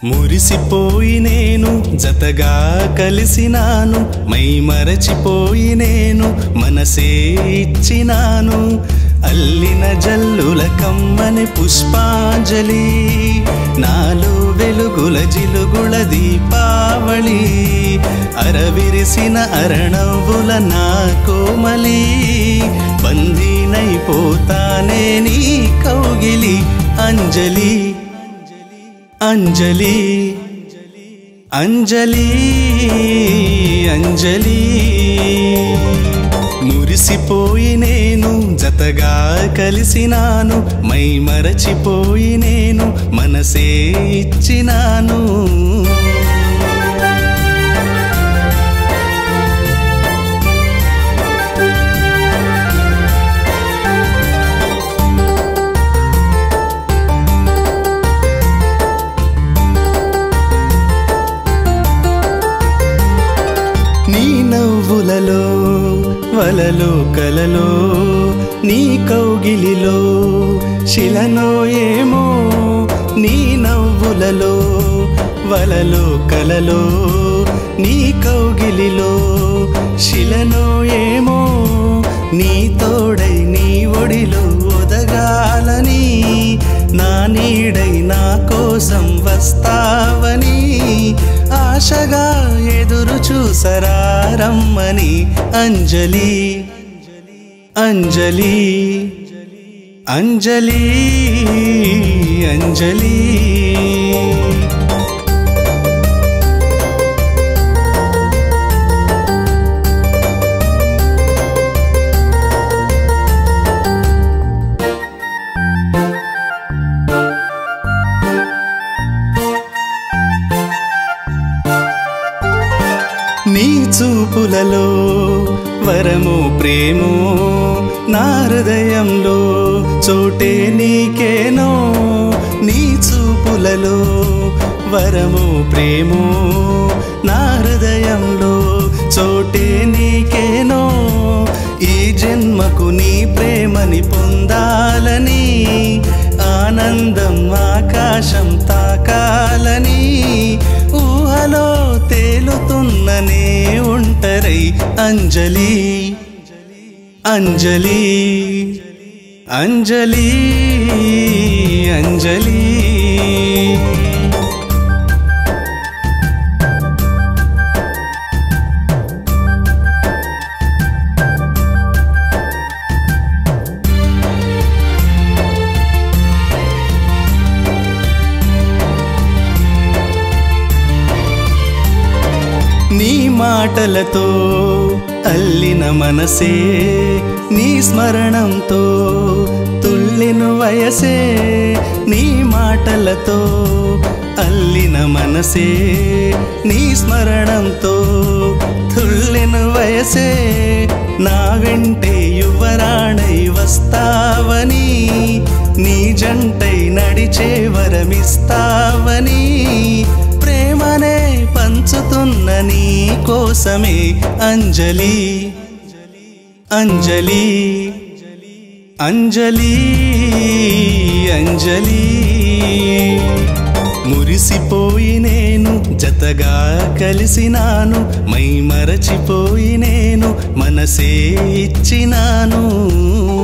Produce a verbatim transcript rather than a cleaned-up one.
మురిసిపోయి నేను జతగా కలిసినాను, మై మరచిపోయి నేను మనసే ఇచ్చినాను. అల్లిన జల్లుల కమ్మని పుష్పాంజలి, నాలో వెలుగుల జిలుగుల దీపావళి, అరవిరిసిన అరణవుల నా కోమలి, బందీనైపోతానే నీ కౌగిలి. అంజలి అంజలి అంజలి అంజలి. మురిసిపోయి నేను జతగా కలిసినాను, మై మరచిపోయి నేను మనసే ఇచ్చినాను. నీ నవ్వులలో వలలో కలలో, నీ కౌగిలిలో శిలను ఏమో. నీ నవ్వులలో వలలో కలలో, నీ కౌగిలిలో శిలను ఏమో. నీ తోడై నీ ఒడిలో ఒదగాలని, నా నీడై నా కోసం వస్తావని, ఆశగా ఎదురు చూసరా రమ్మని. అంజలి అంజలి అంజలి అంజలి. నీ చూపులలో వరము ప్రేమో, నా హృదయంలో చోటే నీకేనో. నీ చూపులలో వరము ప్రేమో, నా హృదయంలో చోటే నీకేనో. ఈ జన్మకు నీ ప్రేమని పొందాలని, ఆనందం ఆకాశం తాకాలని, ఊహలో తేలుతున్ననే ఉంటరై. అంజలి అంజలి అంజలి అంజలి. నీ మాటలతో అల్లిన మనసే, నీ స్మరణంతో తుళ్ళెను వయసే. నీ మాటలతో అల్లిన మనసే, నీ స్మరణంతో తుళ్ళెను వయసే. నా వెంటే యువరాణై వస్తావని, నీ జంటై నడిచే వరమిస్తావని, ప్రేమనే పంచుతున్న నీ కోసమే. అంజలి అంజలి అంజలి అంజలి. మురిసిపోయి నేను జతగా కలిసినాను, మై మరచిపోయి నేను మనసే ఇచ్చినాను.